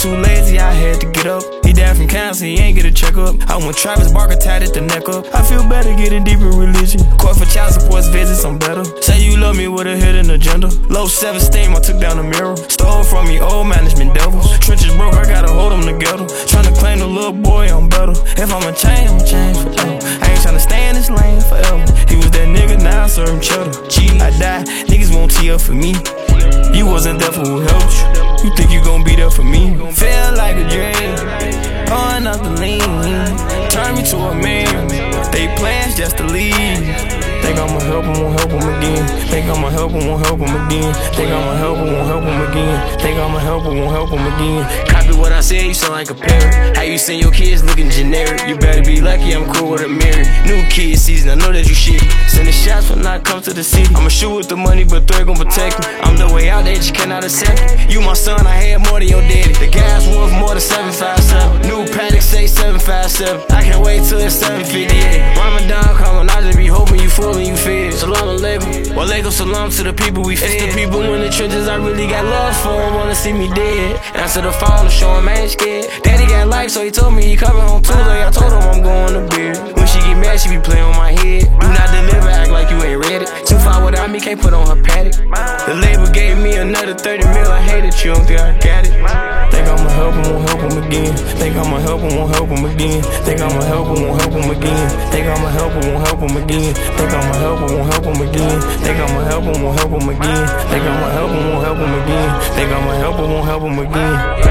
too lazy, I had to get up. He died from cancer, he ain't get a checkup. I went Travis Barker, tied at the neck up. I feel better getting deeper religion. Court for child support visits, I'm better. Say you love me with a hidden agenda. Low self-esteem, I took down the mirror. Stole from me, old management devils. Trenches broke, I gotta hold them together. Tryna claim the little boy, I'm better. If I'ma change, I'ma change forever. I ain't tryna stay in this lane forever. He was that nigga, now I serve him cheddar. I die, niggas won't tee up for me. You wasn't there for who helped you. You think you gon' be there for me? Feel like a dream, pouring up the lean. Turn me to a man, they plans just to leave. Think I'ma help him, won't help him again. Think I'ma help him, won't help him again. Think I'ma help him, won't help him again. Think I'ma help him, won't help him again. Copy what I said, you sound like a parrot. How you send your kids looking generic? You better be lucky I'm cool with a Mary. New kid season, I know that you shit. Sending shots when I come to the city. I'ma shoot with the money, but threat gon' protect me. I'm the way out, they just cannot accept it. You my son, I had more than your daddy. The gas worth more than 757. New Paddock say 757. I can't wait till it's 758. Ramadan coming, I just be hoping you full and you fed. Salam alaikum, walaikum salam to the people we fed. It's the people in the trenches I really got love for, wanna see me dead. Answer the phone to show him I ain't scared. Daddy got life, so he told me he coming home too late. I told him I'm going to bed. When she get mad, she be playing on my head. Do not deliver, act like you ain't read it. Too far without me, can't put on her paddock. The label gave me another 30 mil, I hate it, you don't think I got it. Think I'ma help him, won't help him again. Think I'ma help him, won't help him again. Think I'ma help him, won't help him again. Think I'ma help him, won't help him again. Think I'ma help him, won't help him again. Think I'ma help him, won't help him again. Think I'ma help him, won't help him again. Think I'ma help him, won't help him again.